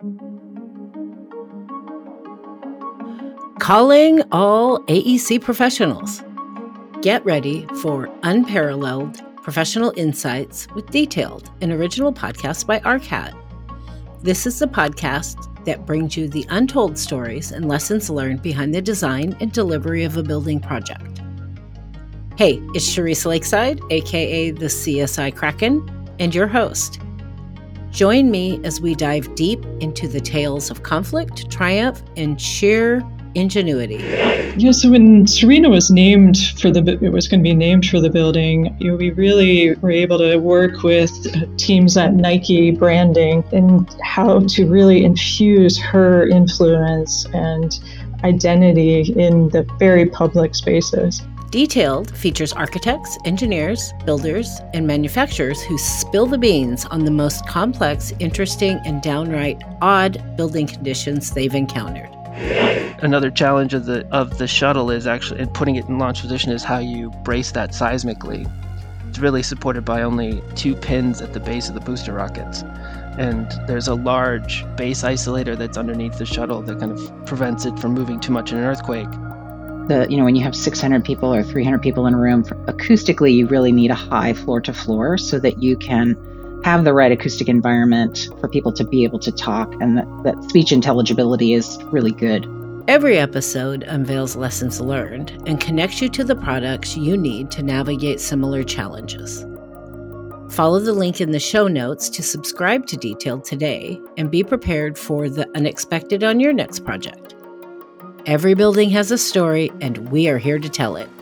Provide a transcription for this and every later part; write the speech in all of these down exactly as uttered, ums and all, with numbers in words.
Calling all A E C professionals. Get ready for unparalleled professional insights with Detailed, an original podcast by A R C A T. This is the podcast that brings you the untold stories and lessons learned behind the design and delivery of a building project. Hey, it's Charisse Lakeside, aka the C S I Kraken, and your host. Join me as we dive deep into the tales of conflict, triumph, and sheer ingenuity. Yeah, so when Serena was named for the, it was going to be named for the building, you know, we really were able to work with teams at Nike branding and how to really infuse her influence and identity in the very public spaces. Detailed features architects, engineers, builders, and manufacturers who spill the beans on the most complex, interesting, and downright odd building conditions they've encountered. Another challenge of the of the shuttle is actually, and putting it in launch position, is how you brace that seismically. It's really supported by only two pins at the base of the booster rockets. And there's a large base isolator that's underneath the shuttle that kind of prevents it from moving too much in an earthquake. The, you know, when you have six hundred people or three hundred people in a room, acoustically, you really need a high floor to floor so that you can have the right acoustic environment for people to be able to talk, and that, that speech intelligibility is really good. Every episode unveils lessons learned and connects you to the products you need to navigate similar challenges. Follow the link in the show notes to subscribe to Detailed today and be prepared for the unexpected on your next project. Every building has a story, and we are here to tell it.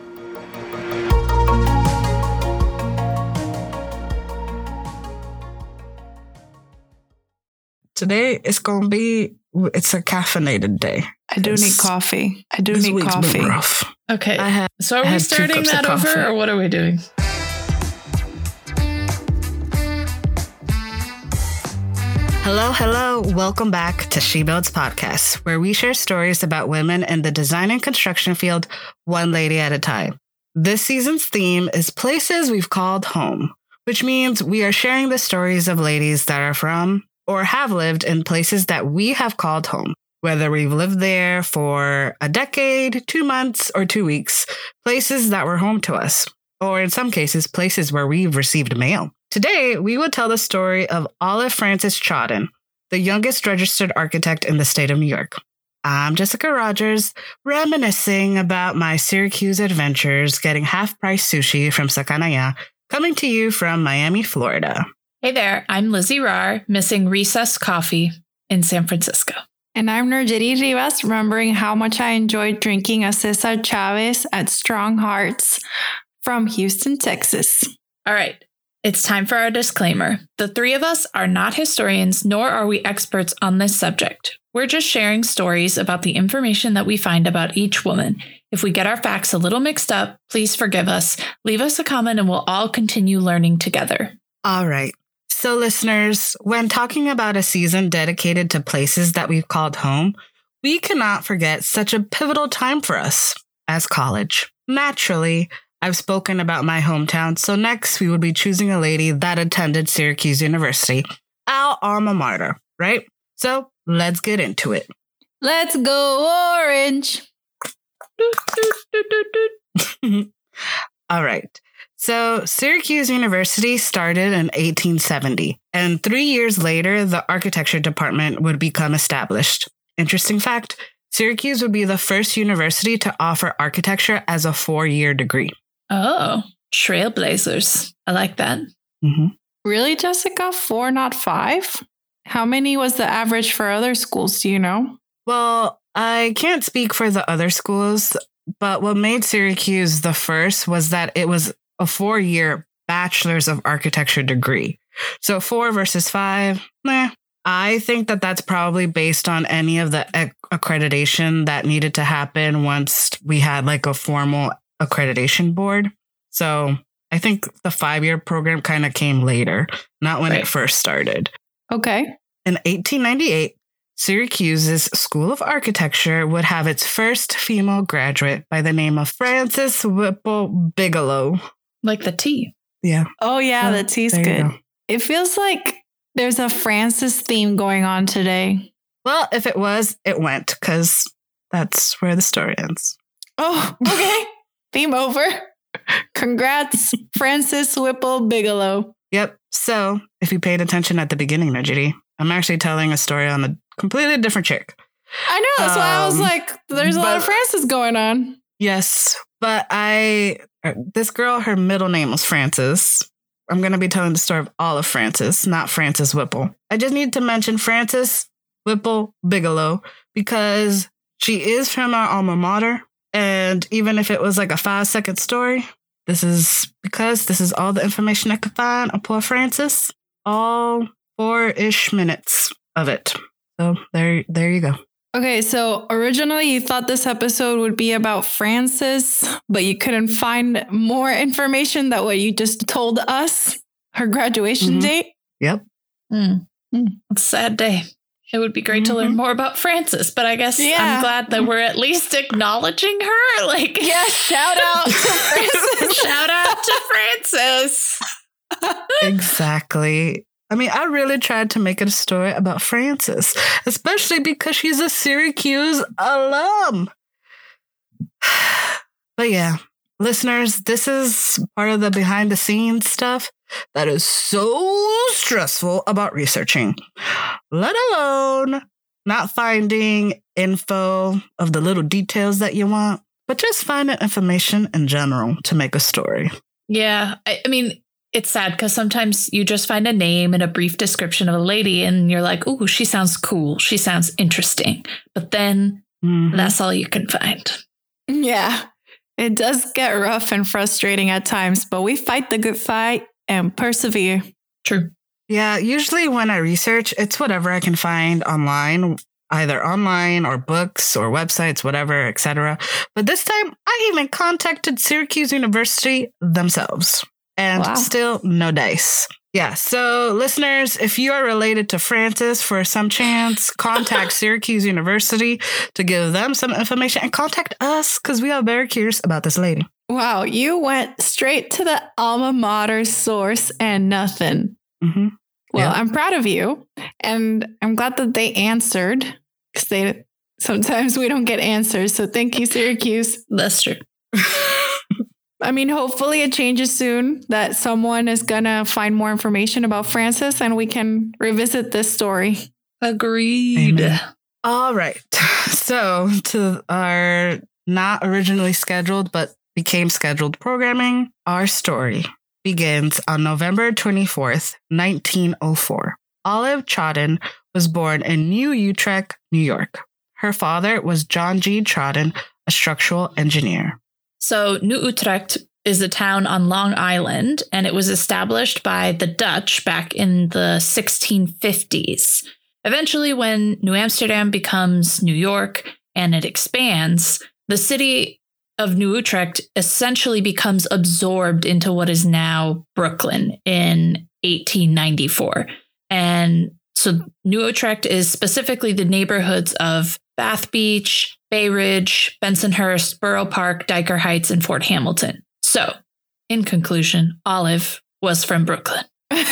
Today is going to be, it's a caffeinated day. I do need coffee. I do this need week's coffee. Been rough. Okay. I had, so are I we starting that over, or what are we doing? Hello, hello. Welcome back to She Builds Podcast, where we share stories about women in the design and construction field, one lady at a time. This season's theme is places we've called home, which means we are sharing the stories of ladies that are from or have lived in places that we have called home, whether we've lived there for a decade, two months, or two weeks, places that were home to us, or in some cases, places where we've received mail. Today, we will tell the story of Olive Frances Chawdon, the youngest registered architect in the state of New York. I'm Jessica Rogers, reminiscing about my Syracuse adventures getting half-price sushi from Sakanaya, coming to you from Miami, Florida. Hey there, I'm Lizzie Rahr, missing recess coffee in San Francisco. And I'm Nergeri Rivas, remembering how much I enjoyed drinking a Cesar Chavez at Strong Hearts from Houston, Texas. All right. It's time for our disclaimer. The three of us are not historians, nor are we experts on this subject. We're just sharing stories about the information that we find about each woman. If we get our facts a little mixed up, please forgive us. Leave us a comment and we'll all continue learning together. All right. So listeners, when talking about a season dedicated to places that we've called home, we cannot forget such a pivotal time for us as college. Naturally, I've spoken about my hometown, so next we would be choosing a lady that attended Syracuse University, our alma mater, right? So let's get into it. Let's go Orange! All right. So Syracuse University started in eighteen seventy, and three years later, the architecture department would become established. Interesting fact, Syracuse would be the first university to offer architecture as a four-year degree. Oh, trailblazers. I like that. Mm-hmm. Really, Jessica? Four, not five? How many was the average for other schools? Do you know? Well, I can't speak for the other schools, but what made Syracuse the first was that it was a four-year bachelor's of architecture degree. So four versus five, nah. I think that that's probably based on any of the ac- accreditation that needed to happen once we had like a formal accreditation board. So I think the five-year program kind of came later, not when right. it first started. Okay. In eighteen ninety-eight, Syracuse's School of Architecture would have its first female graduate by the name of Frances Whipple Bigelow. Like the tea. Yeah. Oh, yeah, Oh, the tea's there you good. go. It feels like there's a Frances theme going on today. Well, if it was, it went, because that's where the story ends. Oh, okay. Theme over. Congrats, Frances Whipple Bigelow. Yep. So if you paid attention at the beginning, Najiri, I'm actually telling a story on a completely different chick. I know. That's um, why I was like, there's a but, lot of Frances going on. Yes. But I, this girl, her middle name was Frances. I'm going to be telling the story of Olive Frances, not Frances Whipple. I just need to mention Frances Whipple Bigelow because she is from our alma mater. And even if it was like a five second story, this is because this is all the information I could find on poor Frances. All four-ish minutes of it. So there, there you go. Okay, so originally you thought this episode would be about Frances, but you couldn't find more information than what you just told us, her graduation mm-hmm. date. Yep. Mm. Mm. It's a sad day. It would be great mm-hmm. to learn more about Frances, but I guess yeah. I'm glad that we're at least acknowledging her. Like, yeah, shout out to Frances. Shout out to Frances. Exactly. I mean, I really tried to make it a story about Frances, especially because she's a Syracuse alum. But yeah, listeners, this is part of the behind the scenes stuff that is so stressful about researching, let alone not finding info of the little details that you want, but just finding information in general to make a story. Yeah, I, I mean, it's sad because sometimes you just find a name and a brief description of a lady and you're like, ooh, she sounds cool. She sounds interesting. But then mm-hmm. that's all you can find. Yeah, it does get rough and frustrating at times, but we fight the good fight and persevere. True. Yeah, usually when I research, it's whatever I can find online, either online or books or websites, whatever, et cetera. But this time, I even contacted Syracuse University themselves. And wow. still no dice. Yeah. So listeners, if you are related to Frances for some chance, contact Syracuse University to give them some information and contact us because we are very curious about this lady. Wow. You went straight to the alma mater source and nothing. Mm-hmm. Well, yeah. I'm proud of you. And I'm glad that they answered because they sometimes we don't get answers. So thank you, Syracuse. That's true. I mean, hopefully it changes soon, that someone is going to find more information about Frances and we can revisit this story. Agreed. Amen. All right. So to our not originally scheduled, but became scheduled programming, our story begins on November twenty-fourth, nineteen oh four. Olive Trodden was born in New Utrecht, New York. Her father was John G. Trodden, a structural engineer. So New Utrecht is a town on Long Island, and it was established by the Dutch back in the sixteen fifties. Eventually, when New Amsterdam becomes New York and it expands, the city of New Utrecht essentially becomes absorbed into what is now Brooklyn in eighteen ninety-four. And so New Utrecht is specifically the neighborhoods of Bath Beach, Bay Ridge, Bensonhurst, Borough Park, Dyker Heights, and Fort Hamilton. So, in conclusion, Olive was from Brooklyn.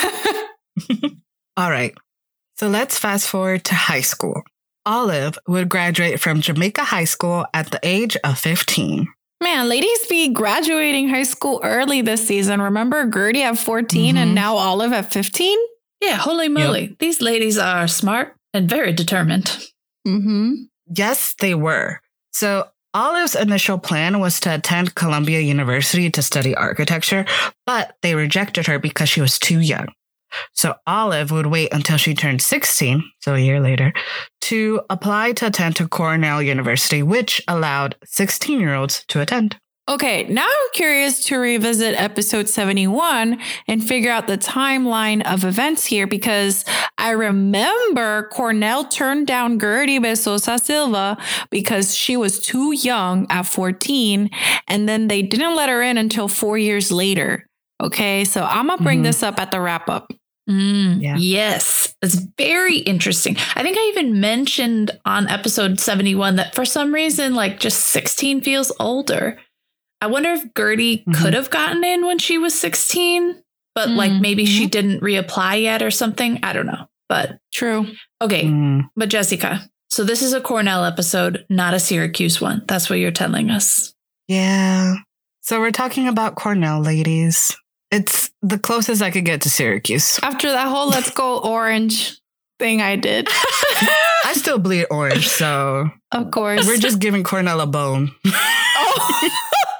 All right. So let's fast forward to high school. Olive would graduate from Jamaica High School at the age of fifteen. Man, ladies be graduating high school early this season. Remember Gertie at fourteen mm-hmm. and now Olive at fifteen? Yeah, holy moly. Yep. These ladies are smart and very determined. Mm-hmm. Yes, they were. So Olive's initial plan was to attend Columbia University to study architecture, but they rejected her because she was too young. So Olive would wait until she turned sixteen, so a year later, to apply to attend to Cornell University, which allowed sixteen-year-olds to attend. Okay, now I'm curious to revisit episode seventy-one and figure out the timeline of events here because I remember Cornell turned down Gertie Besosa Silva because she was too young at fourteen, and then they didn't let her in until four years later. Okay, so I'm going to bring mm-hmm. this up at the wrap up. Mm, yeah. Yes, it's very interesting. I think I even mentioned on episode seventy-one that for some reason, like just sixteen feels older. I wonder if Gertie mm-hmm. could have gotten in when she was sixteen, but Mm-hmm. like maybe she didn't reapply yet or something. I don't know. But True. okay. Mm. But Jessica, so this is a Cornell episode, not a Syracuse one. That's what you're telling us. Yeah. So we're talking about Cornell, ladies. It's the closest I could get to Syracuse. After that whole let's go orange thing I did. I still bleed orange, so Of course. we're just giving Cornell a bone. Oh.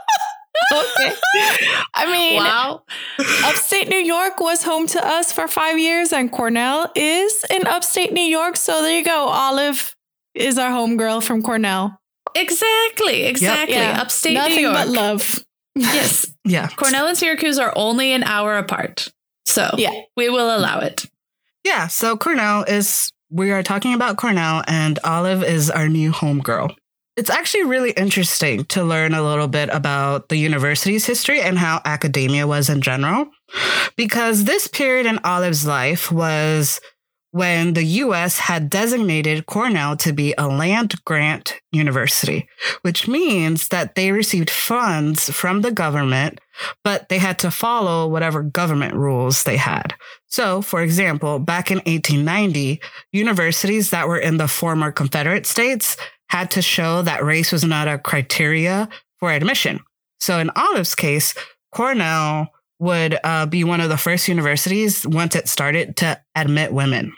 Okay. I mean, Wow. upstate New York was home to us for five years, and Cornell is in upstate New York. So there you go. Olive is our homegirl from Cornell. Exactly. Exactly. Yeah. Upstate Nothing New York. but love. Yes. Yeah. Cornell and Syracuse are only an hour apart. So Yeah. we will allow it. Yeah. So Cornell is, we are talking about Cornell, and Olive is our new homegirl. It's actually really interesting to learn a little bit about the university's history and how academia was in general, because this period in Olive's life was when the U S had designated Cornell to be a land-grant university, which means that they received funds from the government, but they had to follow whatever government rules they had. So, for example, back in eighteen ninety, universities that were in the former Confederate states had to show that race was not a criteria for admission. So in Olive's case, Cornell would uh, be one of the first universities once it started to admit women.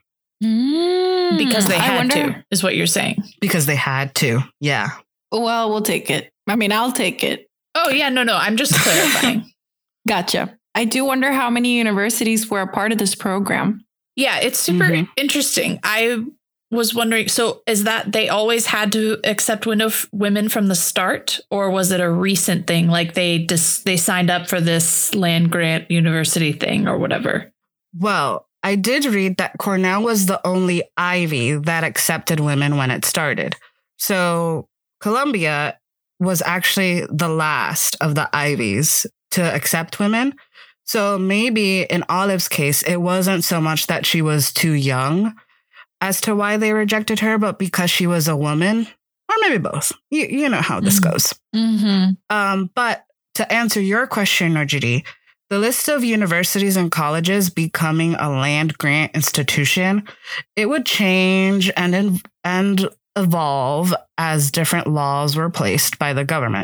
Mm, Because they I had wonder- to, is what you're saying. Because they had to. Yeah. Well, we'll take it. I mean, I'll take it. Oh, yeah. No, no. I'm just clarifying. Gotcha. I do wonder how many universities were a part of this program. Yeah, it's super Mhm. interesting. I was wondering, so is that they always had to accept window women from the start, or was it a recent thing? Like they just they signed up for this land grant university thing or whatever? Well, I did read that Cornell was the only Ivy that accepted women when it started. So Columbia was actually the last of the Ivies to accept women. So maybe in Olive's case, it wasn't so much that she was too young as to why they rejected her, but because she was a woman, or maybe both. You, you know how this Mm. goes. Mm-hmm. Um, but to answer your question, Nurjiti, the list of universities and colleges becoming a land grant institution, it would change and and evolve as different laws were placed by the government.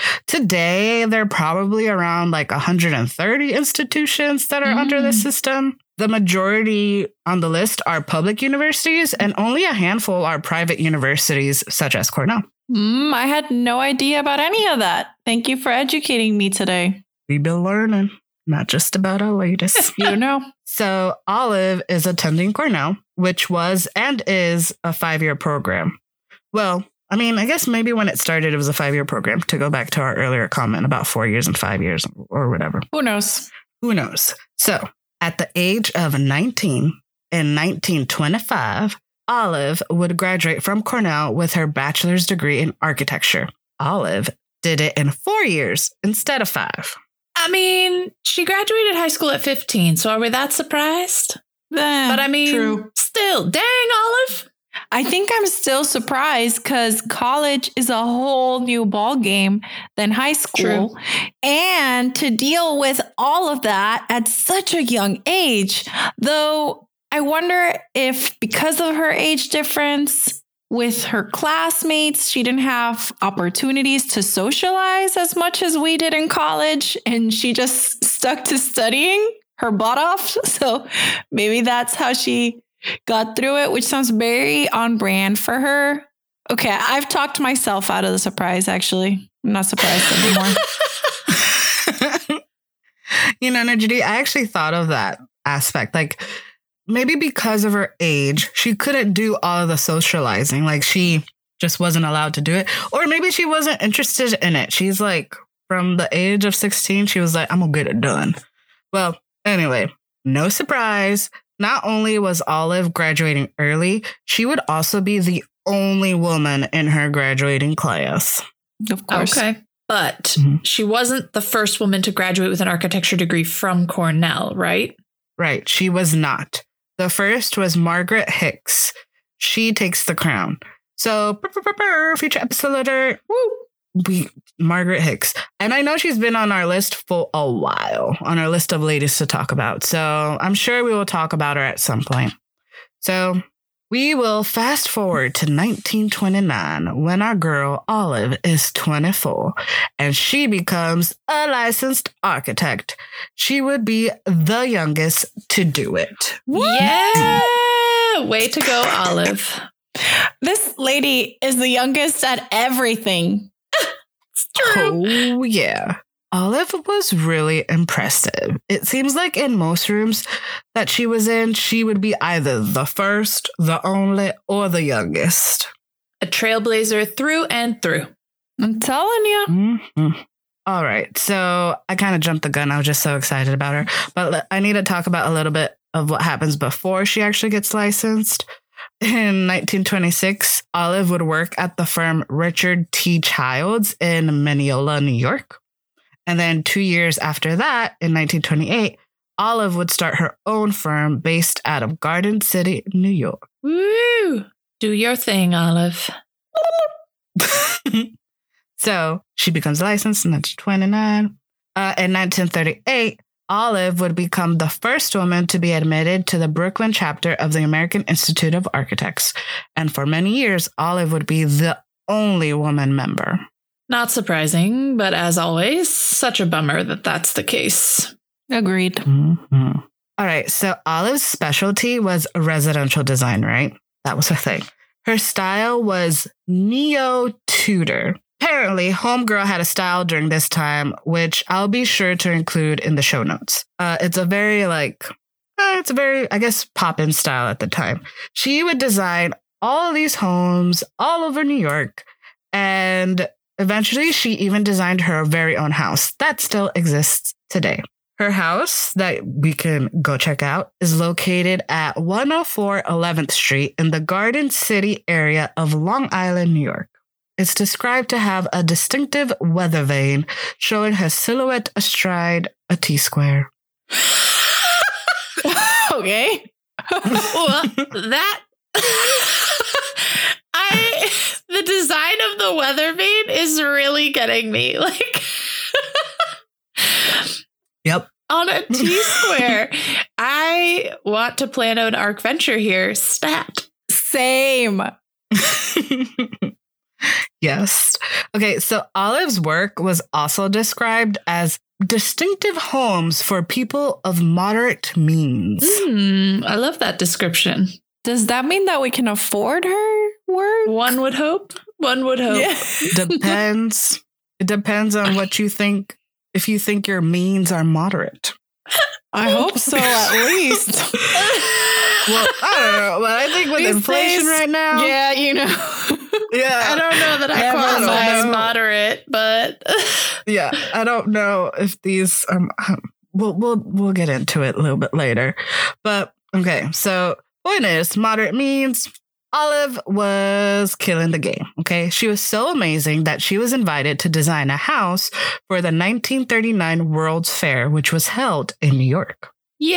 Today, there are probably around like one hundred thirty institutions that are Mm. under this system. The majority on the list are public universities, and only a handful are private universities, such as Cornell. Mm, I had no idea about any of that. Thank you for educating me today. We've been learning, not just about our latest. You know. So Olive is attending Cornell, which was and is a five-year program. Well, I mean, I guess maybe when it started, it was a five-year program, to go back to our earlier comment about four years and five years or whatever. Who knows? Who knows? So at the age of nineteen in nineteen twenty-five, Olive would graduate from Cornell with her bachelor's degree in architecture. Olive did it in four years instead of five. I mean, she graduated high school at fifteen, so are we that surprised? But I mean, True. still, dang, Olive. I think I'm still surprised because college is a whole new ball game than high school. And to deal with all of that at such a young age, though, I wonder if because of her age difference with her classmates, she didn't have opportunities to socialize as much as we did in college. And she just stuck to studying her butt off. So maybe that's how she got through it, which sounds very on brand for her. Okay, I've talked myself out of the surprise, actually. I'm not surprised anymore. You know, Najidi, I actually thought of that aspect. Like, maybe because of her age, she couldn't do all of the socializing. Like, she just wasn't allowed to do it. Or maybe she wasn't interested in it. She's like, from the age of sixteen, she was like, I'm going to get it done. Well, anyway, no surprise. Not only was Olive graduating early, she would also be the only woman in her graduating class. Of course. Okay. But Mhm. she wasn't the first woman to graduate with an architecture degree from Cornell, right? Right. She was not. The first was Margaret Hicks. She takes the crown. So, brr, brr, brr, brr, future episode alert. Woo. we Margaret Hicks. And I know she's been on our list for a while, on our list of ladies to talk about. So I'm sure we will talk about her at some point. So we will fast forward to nineteen twenty-nine when our girl Olive is twenty-four and she becomes a licensed architect. She would be the youngest to do it. Yeah! Way to go, Olive. This lady is the youngest at everything. Oh, yeah. Olive was really impressive. It seems like in most rooms that she was in, she would be either the first, the only, or the youngest. A trailblazer through and through. I'm telling you. Mm-hmm. All right. So I kind of jumped the gun. I was just so excited about her. But I need to talk about a little bit of what happens before she actually gets licensed. In nineteen twenty-six, Olive would work at the firm Richard T. Childs in Mineola, New York. And then two years after that, in nineteen twenty-eight, Olive would start her own firm based out of Garden City, New York. Woo! Do your thing, Olive. So she becomes licensed in nineteen twenty-nine. Uh, in nineteen thirty-eight, Olive would become the first woman to be admitted to the Brooklyn chapter of the American Institute of Architects. And for many years, Olive would be the only woman member. Not surprising, but as always, such a bummer that that's the case. Agreed. Mm-hmm. All right. So Olive's specialty was residential design, right? That was her thing. Her style was neo-Tudor. Apparently, Homegirl had a style during this time, which I'll be sure to include in the show notes. Uh, it's a very, like, uh, it's a very, I guess, pop-in style at the time. She would design all of these homes all over New York, and eventually she even designed her very own house that still exists today. Her house that we can go check out is located at one oh four eleventh Street in the Garden City area of Long Island, New York. It's described to have a distinctive weather vane showing her silhouette astride a T-square. Okay. Well, that... I... The design of the weather vane is really getting me. Like... Yep. On a T-square. I want to plan an arc venture here. Stat. Same. Yes. Okay, so Olive's work was also described as distinctive homes for people of moderate means. Mm, I love that description. Does that mean that we can afford her work? One would hope. One would hope. Yeah. Depends. It depends on what you think. If you think your means are moderate. I hope so, at least. Well, I don't know. Well, I think with These inflation days, right now. Yeah, you know. Yeah. I don't know that I Yeah, qualify I as don't know. moderate, but Yeah, I don't know if these. Um, we'll we'll we'll get into it a little bit later, but okay. So point is, moderate means Olive was killing the game. Okay, she was so amazing that she was invited to design a house for the nineteen thirty-nine World's Fair, which was held in New York.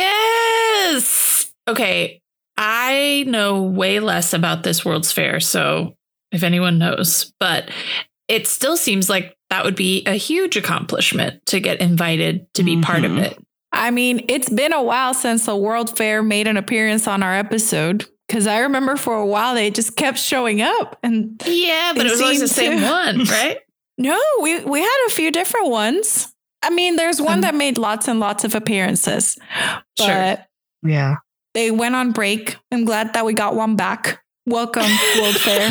yes. Okay, I know way less about this World's Fair, so if anyone knows, but it still seems like that would be a huge accomplishment to get invited to be mm-hmm. part of it. I mean, it's been a while since the World Fair made an appearance on our episode, because I remember for a while they just kept showing up. And yeah, but it was always the same to... one, right? No, we, we had a few different ones. I mean, there's one um, that made lots and lots of appearances. But sure. Yeah. They went on break. I'm glad that we got one back. Welcome, World Fair.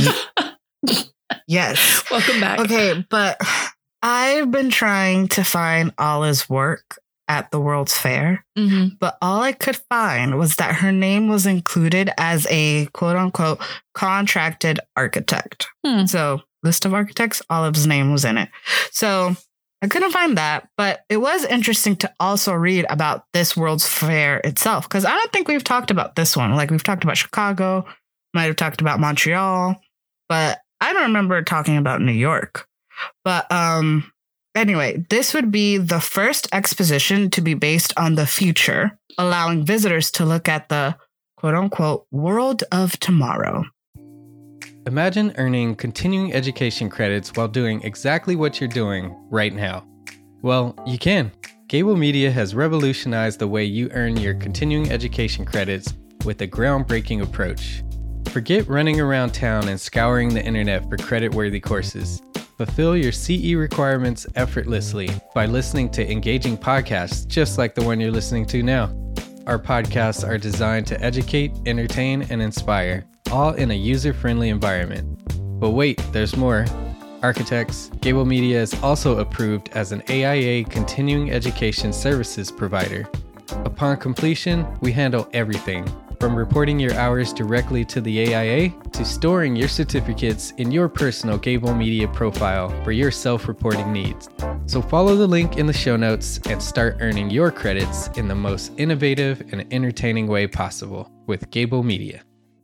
Yes. Welcome back. Okay, but I've been trying to find Olive's work at the World's Fair, mm-hmm. but all I could find was that her name was included as a quote unquote contracted architect. Hmm. So list of architects, Olive's name was in it. So I couldn't find that, but it was interesting to also read about this World's Fair itself, because I don't think we've talked about this one. Like we've talked about Chicago, might have talked about Montreal, but I don't remember talking about New York. But um, anyway, this would be the first exposition to be based on the future, allowing visitors to look at the quote unquote world of tomorrow. Imagine earning continuing education credits while doing exactly what you're doing right now. Well, you can. Gable Media has revolutionized the way you earn your continuing education credits with a groundbreaking approach. Forget running around town and scouring the internet for credit-worthy courses. Fulfill your C E requirements effortlessly by listening to engaging podcasts just like the one you're listening to now. Our podcasts are designed to educate, entertain, and inspire, all in a user-friendly environment. But wait, there's more. Architects, Gable Media is also approved as an A I A continuing education services provider. Upon completion, we handle everything, from reporting your hours directly to the A I A to storing your certificates in your personal Gable Media profile for your self-reporting needs. So follow the link in the show notes and start earning your credits in the most innovative and entertaining way possible with Gable Media.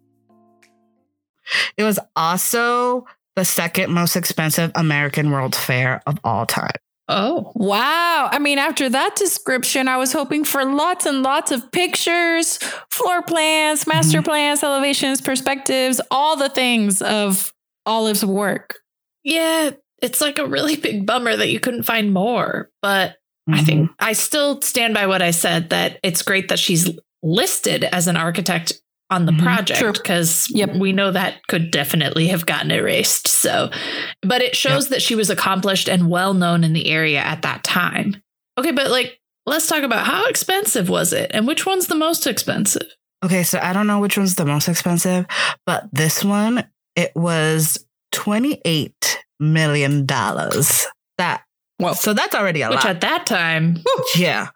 It was also the second most expensive American World's Fair of all time. Oh, wow. I mean, after that description, I was hoping for lots and lots of pictures, floor plans, master mm-hmm. plans, elevations, perspectives, all the things of Olive's work. Yeah, it's like a really big bummer that you couldn't find more. But mm-hmm. I think I still stand by what I said, that it's great that she's listed as an architect on the mm-hmm. project, because yep. we know that could definitely have gotten erased. So, but it shows yep. that she was accomplished and well known in the area at that time. Okay, but like, let's talk about how expensive was it and which one's the most expensive? Okay, so I don't know which one's the most expensive, but this one, it was twenty-eight million dollars. That, well, so that's already a which lot. Which at that time, yeah.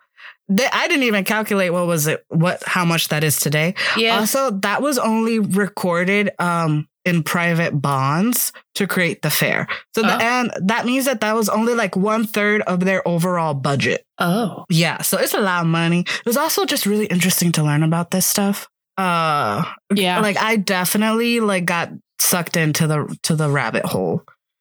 I didn't even calculate what was it, what, how much that is today. Yeah. Also, that was only recorded um, in private bonds to create the fair. So oh. the, and that means that that was only like one third of their overall budget. Oh, yeah. So it's a lot of money. It was also just really interesting to learn about this stuff. Uh, yeah. Like I definitely like got sucked into the to the rabbit hole.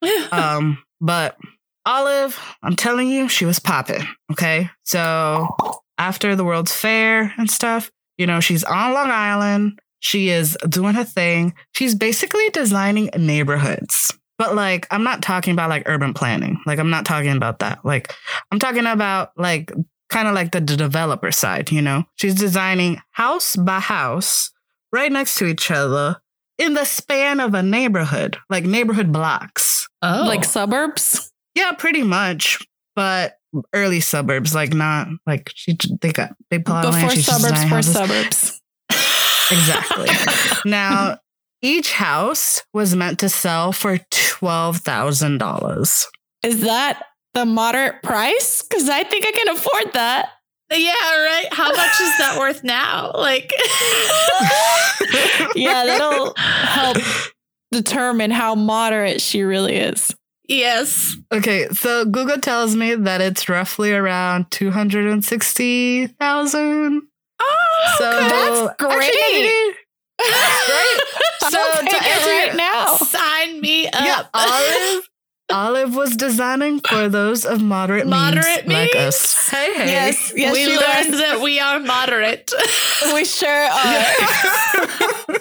um, but. Olive, I'm telling you, she was popping. Okay. So after the World's Fair and stuff, you know, she's on Long Island. She is doing her thing. She's basically designing neighborhoods. But like, I'm not talking about like urban planning. Like, I'm not talking about that. Like, I'm talking about like kind of like the, the developer side, you know, she's designing house by house right next to each other in the span of a neighborhood, like neighborhood blocks. Oh, like suburbs. Yeah, pretty much, but early suburbs, like not like she. They got they pull out before land, suburbs for suburbs. Exactly. Now, each house was meant to sell for twelve thousand dollars. Is that the moderate price? Because I think I can afford that. Yeah, right. How much is that worth now? Like, yeah, that'll help determine how moderate she really is. Yes. Okay, so Google tells me that it's roughly around two hundred sixty thousand. Oh, so that's great. Actually, right? So to answer right now, sign me up. Yeah, Olive, Olive was designing for those of moderate, moderate means, means like us. Hey, hey. Yes, yes, we learned that we are moderate. We sure are.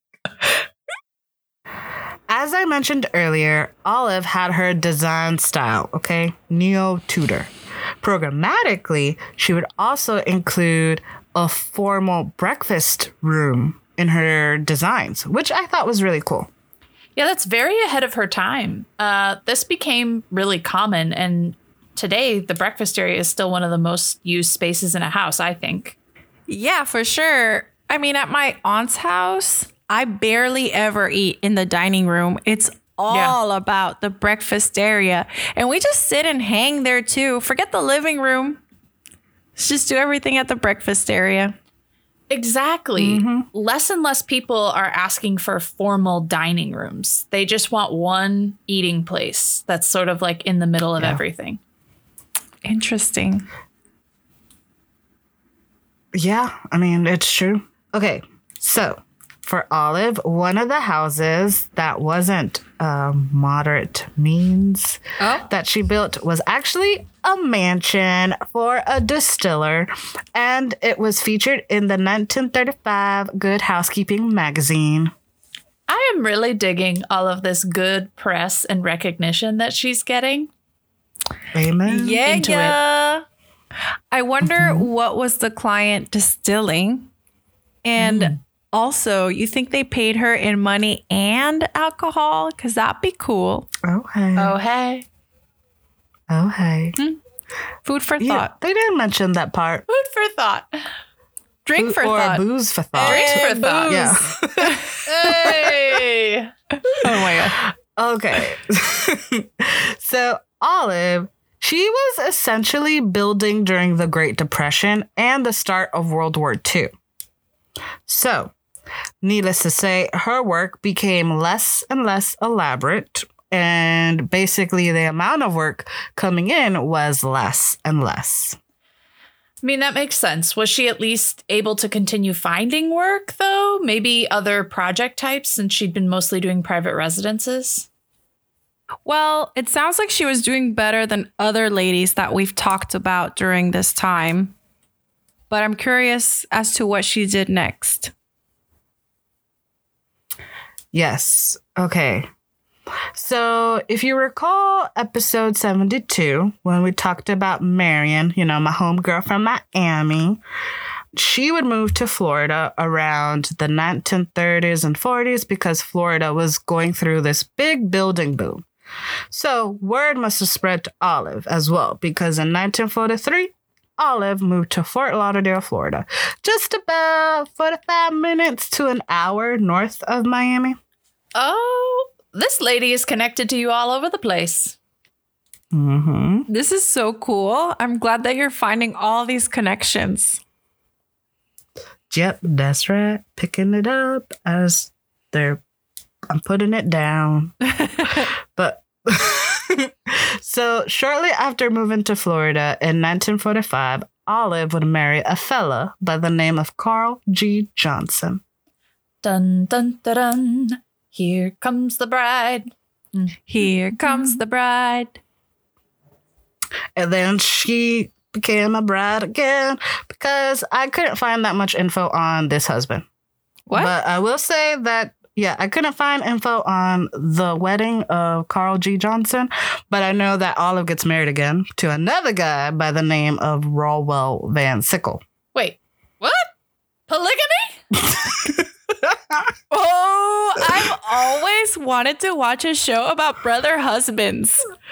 As I mentioned earlier, Olive had her design style, okay? Neo-Tudor. Programmatically, she would also include a formal breakfast room in her designs, which I thought was really cool. Yeah, that's very ahead of her time. Uh, this became really common, and today the breakfast area is still one of the most used spaces in a house, I think. Yeah, for sure. I mean, at my aunt's house, I barely ever eat in the dining room. It's all yeah. about the breakfast area. And we just sit and hang there too. Forget the living room. Let's just do everything at the breakfast area. Exactly. Mm-hmm. Less and less people are asking for formal dining rooms. They just want one eating place that's sort of like in the middle of yeah. everything. Interesting. Yeah, I mean, it's true. Okay, so for Olive, one of the houses that wasn't uh, moderate means oh. that she built was actually a mansion for a distiller, and it was featured in the nineteen thirty-five Good Housekeeping magazine. I I am really digging all of this good press and recognition that she's getting. Amen. Yeah, Into yeah. I wonder mm-hmm. what was the client distilling? And mm. also, you think they paid her in money and alcohol? Because that'd be cool. Oh, hey. Oh, hey. Oh, hey. Hmm. Food for yeah, thought. They didn't mention that part. Food for thought. Drink Food, for or thought. Or booze for thought. Drink for thought. Yeah. Hey. Oh, my God. Okay. So, Olive, she was essentially building during the Great Depression and the start of World War Two. So, needless to say, her work became less and less elaborate, and basically the amount of work coming in was less and less. I mean, that makes sense. Was she at least able to continue finding work, though? Maybe other project types, since she'd been mostly doing private residences? Well, it sounds like she was doing better than other ladies that we've talked about during this time. But I'm curious as to what she did next. Yes. Okay. So if you recall episode seventy-two, when we talked about Marion, you know, my homegirl from Miami, she would move to Florida around the nineteen thirties and forties because Florida was going through this big building boom. So word must have spread to Olive as well, because in nineteen forty-three, Olive moved to Fort Lauderdale, Florida, just about forty-five minutes to an hour north of Miami. Oh, this lady is connected to you all over the place. Mm-hmm. This is so cool. I'm glad that you're finding all these connections. Yep, that's right. Picking it up as they're, I'm putting it down. But so shortly after moving to Florida in nineteen forty-five, Olive would marry a fella by the name of Carl G. Johnson. Dun, dun, dun, dun. Here comes the bride. Here comes the bride. And then she became a bride again because I couldn't find that much info on this husband. What? But I will say that, yeah, I couldn't find info on the wedding of Carl G. Johnson, but I know that Olive gets married again to another guy by the name of Rawell Van Sickle. Wait, what? Polygamy? Oh, I've always wanted to watch a show about brother husbands.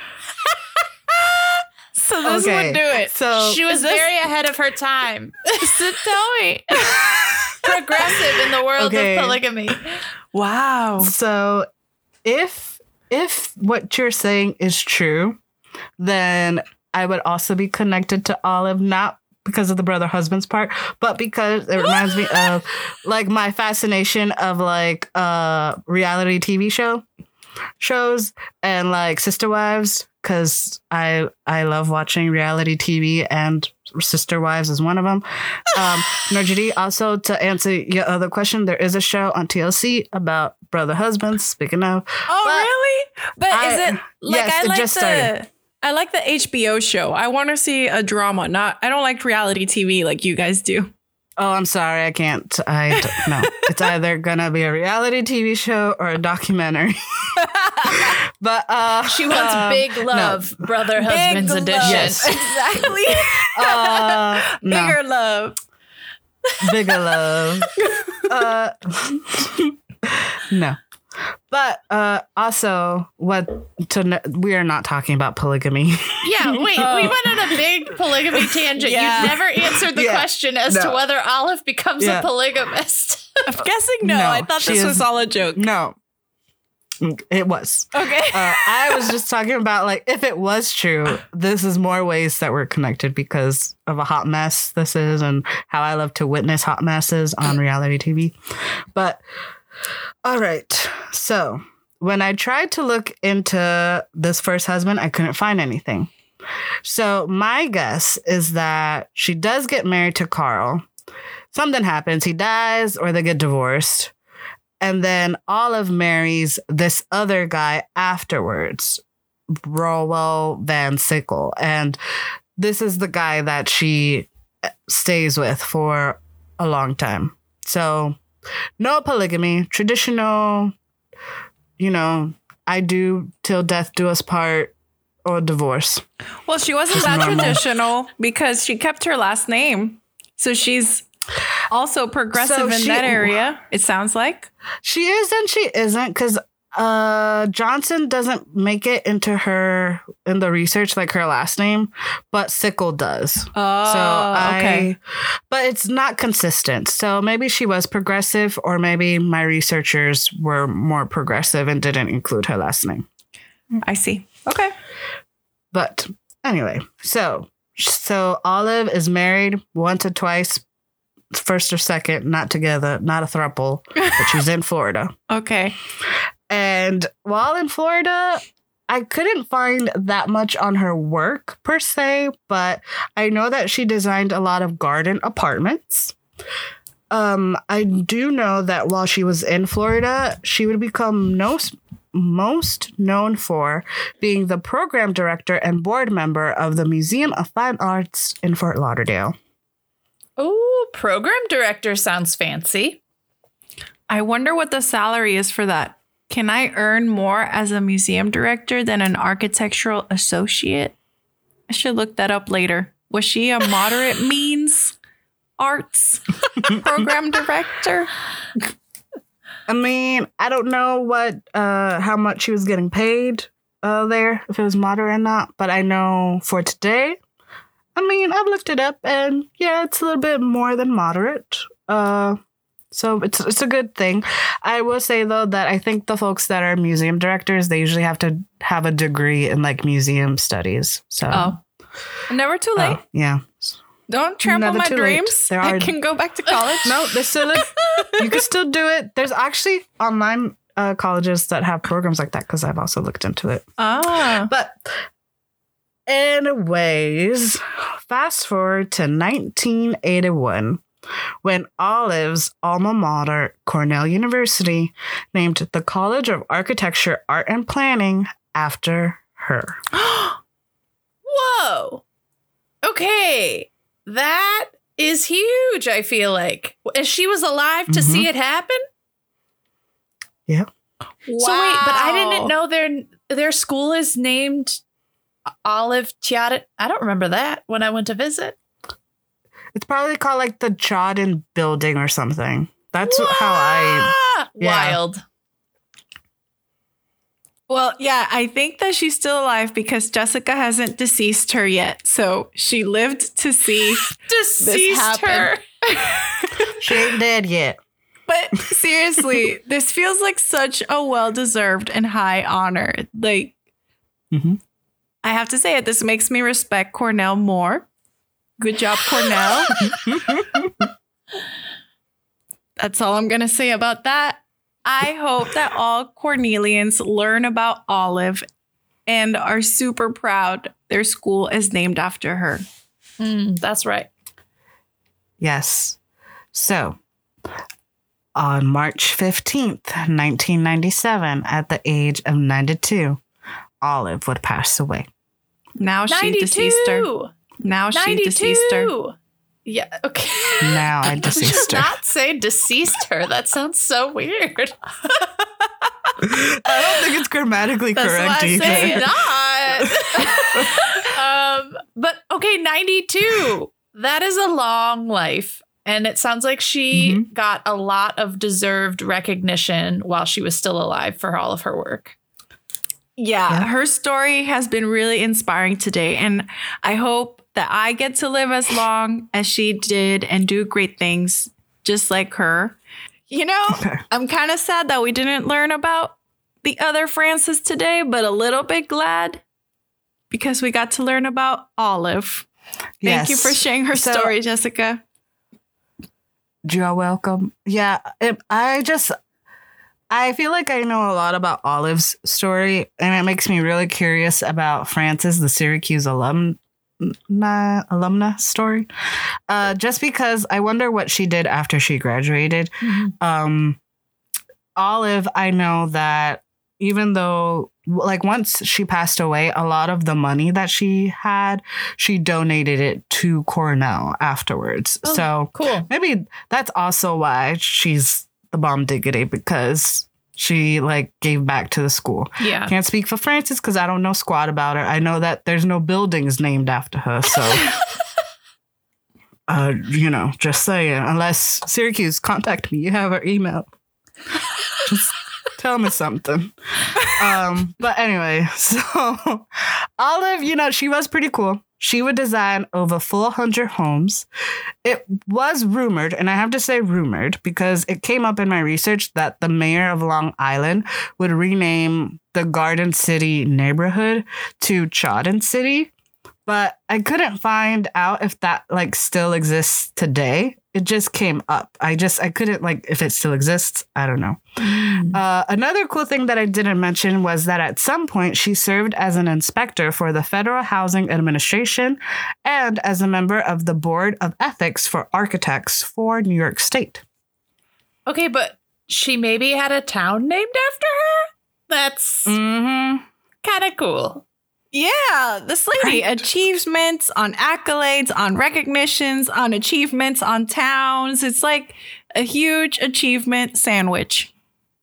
So this Okay, would do it. So She was this- very ahead of her time. So tell me. Progressive in the world Okay. of polygamy. Wow. So if if what you're saying is true, then I would also be connected to Olive, not because of the brother husband's part, but because it reminds me of like my fascination of like uh reality T V show shows and like Sister Wives, because I I love watching reality T V, and Sister Wives is one of them. Um, Nergity, also to answer your other question, there is a show on T L C about brother husbands. Speaking of, Oh, but really? But I- is it like yes, I it like just the started. I like the H B O show. I want to see a drama. Not I don't like reality T V like you guys do. Oh, I'm sorry, I can't. I don't know. It's either gonna be a reality T V show or a documentary. But uh, She wants um, Big Love, Brother Husbands Big Edition. love. Yes. Exactly. Uh, no. Bigger love. Bigger love. uh, no. But uh, also, what to we are not talking about polygamy. Yeah, wait, Oh. we went on a big polygamy tangent. Yeah. You never answered the Yeah. question as to No. whether Olive becomes Yeah. a polygamist. I'm guessing no. No, I thought she this is- was all a joke. No, it was. Okay. Uh, I was just talking about like if it was true, this is more ways that we're connected because of a hot mess this is, and how I love to witness hot messes on reality T V. But all right, so when I tried to look into this first husband, I couldn't find anything. So my guess is that she does get married to Carl. Something happens, he dies, or they get divorced. And then Olive marries this other guy afterwards, Rawell Van Sickle. And this is the guy that she stays with for a long time. So no polygamy, traditional you know, I do till death do us part or divorce. Well, she wasn't Just that normal. traditional because she kept her last name. So she's also progressive So in she- that area, it sounds like. She is and she isn't, because uh, Johnson doesn't make it into her in the research like her last name, but Sickle does. Oh, so I, okay. but it's not consistent. So maybe she was progressive, or maybe my researchers were more progressive and didn't include her last name. I see. Okay. But anyway, so so Olive is married once or twice, first or second, not together, not a throuple, but she's in Florida. Okay. And while in Florida, I couldn't find that much on her work per se, but I know that she designed a lot of garden apartments. Um, I do know that while she was in Florida, she would become no, most known for being the program director and board member of the Museum of Fine Arts in Fort Lauderdale. Oh, program director sounds fancy. I wonder what the salary is for that. Can I earn more as a museum director than an architectural associate? I should look that up later. Was she a moderate means arts program director? I mean, I don't know what, uh, how much she was getting paid uh, there, if it was moderate or not, but I know for today, I mean, I've looked it up and yeah, it's a little bit more than moderate. Uh, so it's it's a good thing. I will say though that I think the folks that are museum directors, they usually have to have a degree in like museum studies. So Oh, never too late. uh, yeah. Don't trample Never my too late. dreams. There I are- can go back to college. No, there's still a, you can still do it. There's actually online uh, colleges that have programs like that, because I've also looked into it. Ah. But anyways, fast forward to nineteen eighty-one, when Olive's alma mater, Cornell University, named the College of Architecture, Art, and Planning after her. Whoa. Okay. That is huge, I feel like. And she was alive to Mhm. see it happen? Yeah. So wait, but I didn't know their their school is named Olive Chiata. I don't remember that when I went to visit. It's probably called like the Chawden Building or something. That's how I... Ah, yeah. Wild. Well, yeah, I think that she's still alive because Jessica hasn't deceased her yet. So she lived to see Deceased happen. her. She ain't dead yet. But seriously, this feels like such a well-deserved and high honor. Like, Mhm. I have to say it, this makes me respect Cornell more. Good job, Cornell. That's all I'm going to say about that. I hope that all Cornelians learn about Olive and are super proud their school is named after her. Mm, that's right. Yes. So, on March fifteenth, nineteen ninety-seven, at the age of ninety-two, Olive would pass away. Now she deceased her. ninety-two. Now she deceased her. ninety-two. Yeah, okay. Now I deceased her. Not say deceased her. That sounds so weird. I don't think it's grammatically That's correct why either. I say not. um, but okay, ninety-two. That is a long life. And it sounds like she Mhm. got a lot of deserved recognition while she was still alive for all of her work. Yeah, Yeah. her story has been really inspiring today. And I hope that I get to live as long as she did and do great things just like her. You know, Okay. I'm kind of sad that we didn't learn about the other Frances today, but a little bit glad because we got to learn about Olive. Thank you Yes. for sharing her So- story, Jessica. You're welcome. Yeah, it, I just, I feel like I know a lot about Olive's story, and it makes me really curious about Frances, the Syracuse alum, na, alumna story. Uh, just because I wonder what she did after she graduated. Um, Olive, I know that even though, like, once she passed away, a lot of the money that she had, she donated it to Cornell afterwards. Oh, so cool. maybe that's also why she's the bomb diggity, because she like gave back to the school. Yeah. Can't speak for Frances because I don't know squat about her. I know that there's no buildings named after her. So, uh, you know, just saying, unless Syracuse, contact me. You have her email. Just tell me something. Um, but anyway, so Olive, you know, she was pretty cool. She would design over four hundred homes. It was rumored, and I have to say rumored because it came up in my research that the mayor of Long Island would rename the Garden City neighborhood to Chawton City. But I couldn't find out if that like still exists today. It just came up. I just, I couldn't like, if it still exists, I don't know. Mm. Uh, another cool thing that I didn't mention was that at some point she served as an inspector for the Federal Housing Administration and as a member of the Board of Ethics for Architects for New York State. Okay, but she maybe had a town named after her? That's Mm-hmm. kind of cool. Yeah, this lady, Right. achievements on accolades, on recognitions, on achievements on towns. It's like a huge achievement sandwich.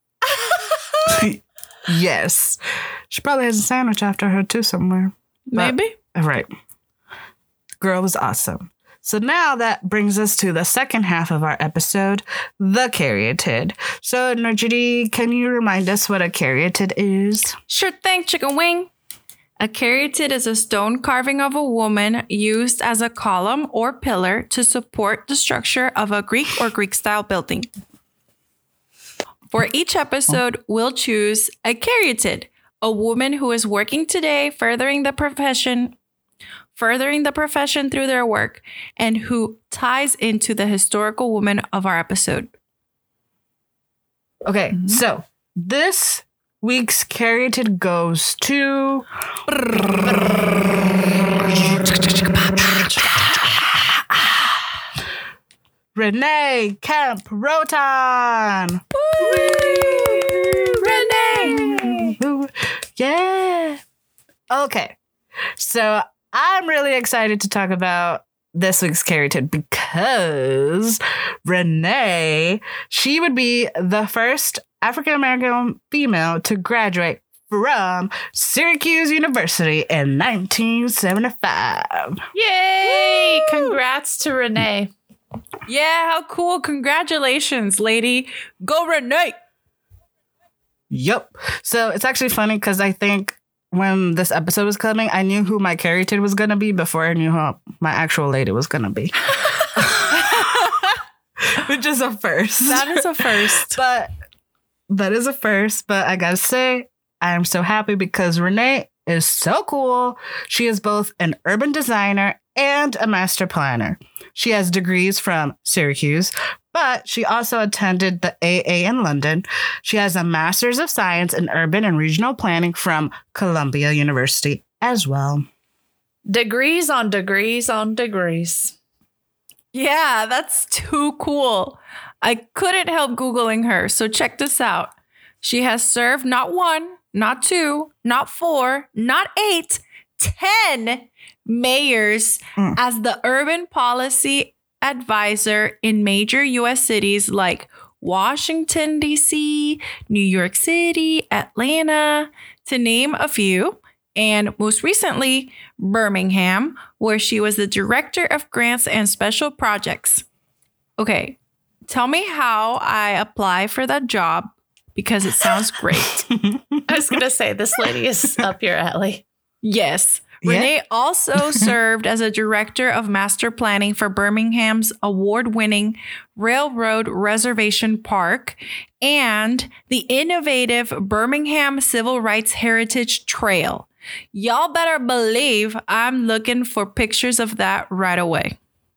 Yes. She probably has a sandwich after her too somewhere. But- Maybe. Right. Girl was awesome. So now that brings us to the second half of our episode, the caryatid. So, Nurjity, can you remind us what a caryatid is? Sure thing, chicken wing. A caryatid is a stone carving of a woman used as a column or pillar to support the structure of a Greek or Greek-style building. For each episode, we'll choose a caryatid, a woman who is working today, furthering the profession, furthering the profession through their work, and who ties into the historical woman of our episode. Okay, so this week's caryatid goes to Renee Kemp Rotan. Renee! Yeah. Okay. So I'm really excited to talk about this week's caryatid because Renee, she would be the first African-American female to graduate from Syracuse University in nineteen seventy-five. Yay! Woo! Congrats to Renee. Yeah, how cool. Congratulations, lady. Go Renee. Yep. So it's actually funny because I think when this episode was coming, I knew who my caryatid was going to be before I knew who my actual lady was going to be. Which is a first. That is a first. But that is a first. But I got to say, I am so happy because Renee is so cool. She is both an urban designer and a master planner. She has degrees from Syracuse, but she also attended the A A in London. She has a master's of science in urban and regional planning from Columbia University as well. Degrees on degrees on degrees. Yeah, that's too cool. I couldn't help Googling her, so check this out. She has served not one, not two, not four, not eight, ten mayors mm. as the urban policy advisor in major U S cities like Washington, D C, New York City, Atlanta, to name a few. And most recently, Birmingham, where she was the director of grants and special projects. Okay, tell me how I apply for that job because it sounds great. I was going to say, this lady is up your alley. Yes. Yeah. Renee also served as a director of master planning for Birmingham's award-winning Railroad Reservation Park and the innovative Birmingham Civil Rights Heritage Trail. Y'all better believe I'm looking for pictures of that right away.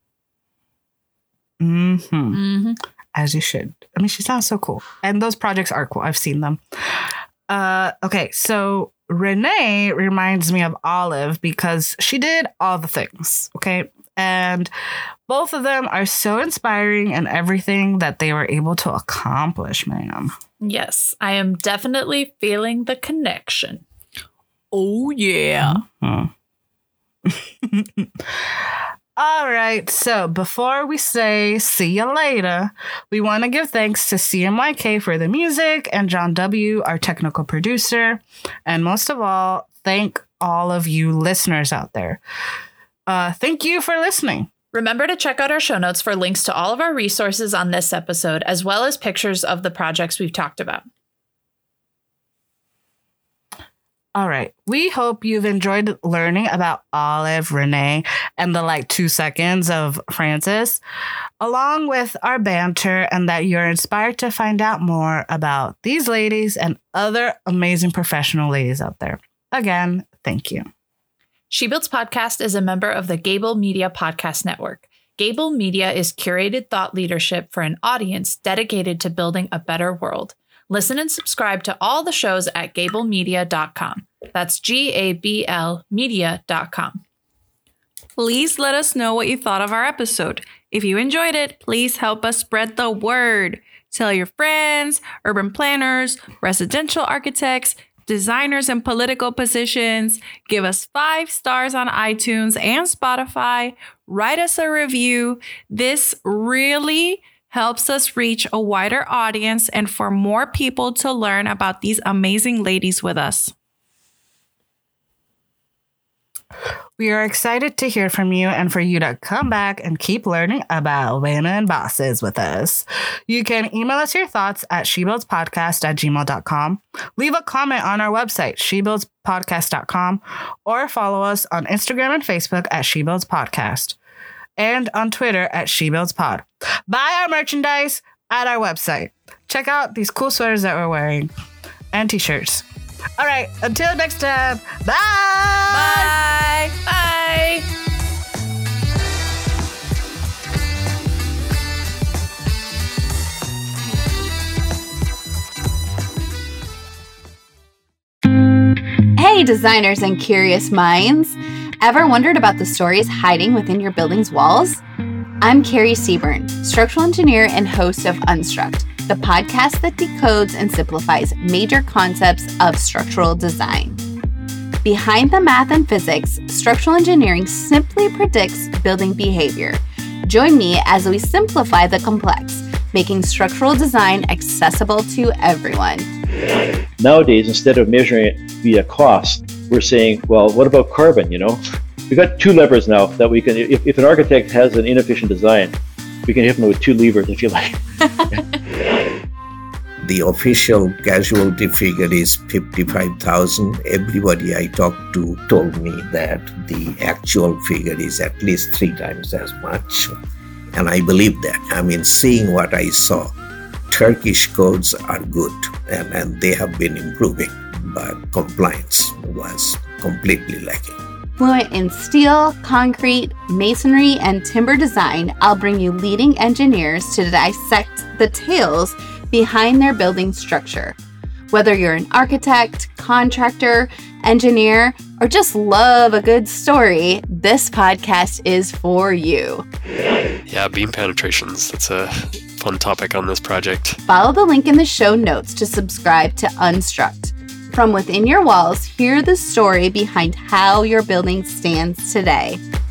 Mm-hmm. Mm-hmm. As you should. I mean, she sounds so cool. And those projects are cool. I've seen them. Uh, okay, so Renee reminds me of Olive because she did all the things, okay? And both of them are so inspiring in everything that they were able to accomplish, ma'am. Yes, I am definitely feeling the connection. Oh, yeah. Mm-hmm. All right, so before we say see you later, we want to give thanks to C M Y K for the music and John W., our technical producer. And most of all, thank all of you listeners out there. Uh, thank you for listening. Remember to check out our show notes for links to all of our resources on this episode, as well as pictures of the projects we've talked about. All right. We hope you've enjoyed learning about Olive, Renee, and the like two seconds of Frances, along with our banter, and that you're inspired to find out more about these ladies and other amazing professional ladies out there. Again, thank you. She Builds Podcast is a member of the Gable Media Podcast Network. Gable Media is curated thought leadership for an audience dedicated to building a better world. Listen and subscribe to all the shows at gable media dot com. That's G A B L media dot com. Please let us know what you thought of our episode. If you enjoyed it, please help us spread the word. Tell your friends, urban planners, residential architects, designers in political positions. Give us five stars on iTunes and Spotify. Write us a review. This really helps us reach a wider audience and for more people to learn about these amazing ladies with us. We are excited to hear from you and for you to come back and keep learning about women bosses with us. You can email us your thoughts at she builds podcast at gmail dot com. Leave a comment on our website, she builds podcast dot com, or follow us on Instagram and Facebook at SheBuildsPodcast. And on Twitter at SheBuildsPod. Buy our merchandise at our website. Check out these cool sweaters that we're wearing and t-shirts. All right, until next time, bye! Bye! Bye! Hey, designers and curious minds! Ever wondered about the stories hiding within your building's walls? I'm Carrie Seaburn, structural engineer and host of Unstruct, the podcast that decodes and simplifies major concepts of structural design. Behind the math and physics, structural engineering simply predicts building behavior. Join me as we simplify the complex, making structural design accessible to everyone. Nowadays, instead of measuring it via cost, we're saying, well, what about carbon, you know? We've got two levers now that we can, if, if an architect has an inefficient design, we can hit them with two levers, if you like. The official casualty figure is fifty-five thousand. Everybody I talked to told me that the actual figure is at least three times as much. And I believe that. I mean, seeing what I saw, Turkish codes are good and, and they have been improving, but compliance was completely lacking. Fluent in steel, concrete, masonry, and timber design, I'll bring you leading engineers to dissect the tales behind their building structure. Whether you're an architect, contractor, engineer, or just love a good story, this podcast is for you. Yeah, beam penetrations. That's a fun topic on this project. Follow the link in the show notes to subscribe to Unstruct. From within your walls, hear the story behind how your building stands today.